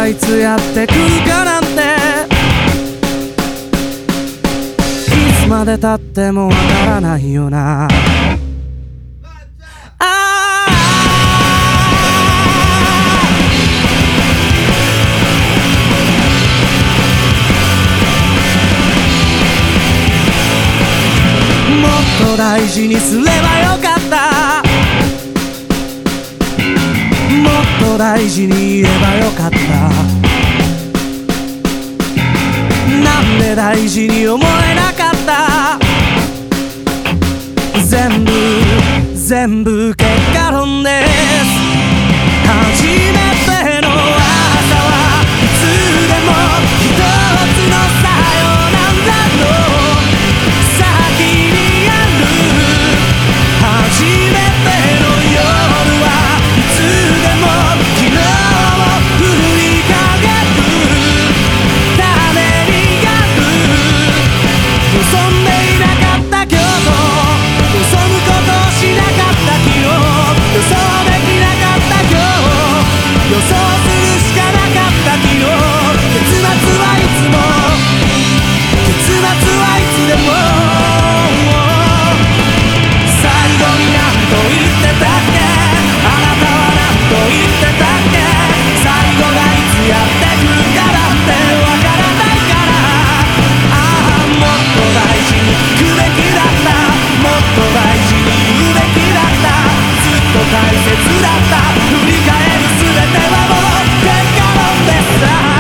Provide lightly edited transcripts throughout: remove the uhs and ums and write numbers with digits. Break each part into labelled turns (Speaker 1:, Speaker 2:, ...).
Speaker 1: がいつやってくるかなんて、いつまでたってもわからないよな。もっと大事にすればよかった、もっと大事にいればよかった。なんで大事に思えなかった。全部結果論です。初めての朝はいつでも一つのさよなんだろう。先にある初めての夜はいつでも昨日を振り返るためにある。望んでいなかった今日と望むことをしなかった昨日、予想できなかった今日、予想するしかなかった昨日。結末はいつも、結末はいつでも。最後に何と言ってたっけ、あなたは何と言ってたっけ。最後がいつやってくるかなんてわからないから、ああもっと大事に行くべきだった、もっと大事に言うべきだった、ずっと大切だった。振り返るすべてはもう結果論でさ。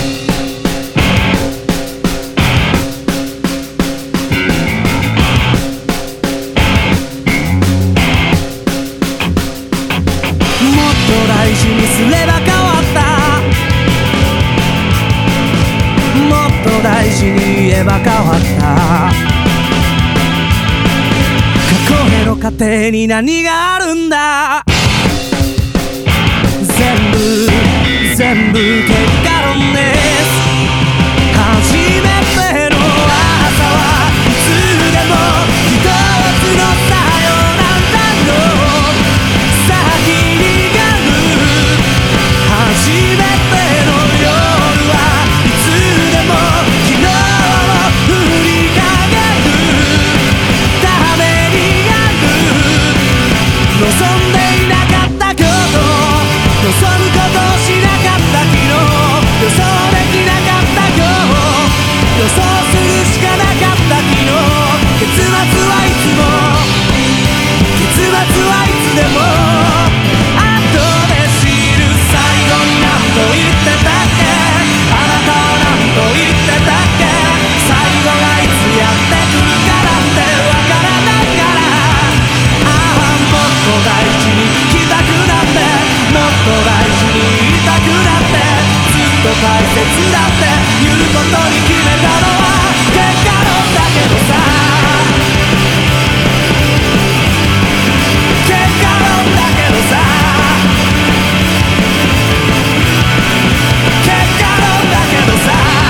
Speaker 1: もっと大事にすれば変わった、もっと大事に言えば変わった。過去への過程に何があるんだ。全部結果論です。初めての朝はいつでも一つのさよなんだろう。先にある初めての夜はいつでも昨日を振り返るためにある。望んでいなかった今日と望むことをしなかった昨日、予想できなかった今日、予想するしかなかった昨日。結末はいつも、結末はいつでも。後で知る最後に何と言ってたっけ、あなたは何と言ってたっけ。最後がいつやってくるかなんてわからないから、ああもっと大事に聞きたくなって、もっと大事に言いたくなって、ずっと大切だって言うことに決めたのは結果論だけどさ、結果論だけどさ、結果論だけどさ。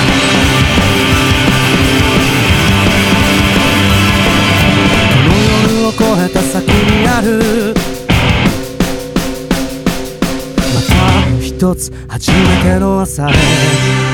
Speaker 1: この夜を越えた先にあるまた一つ初めての朝で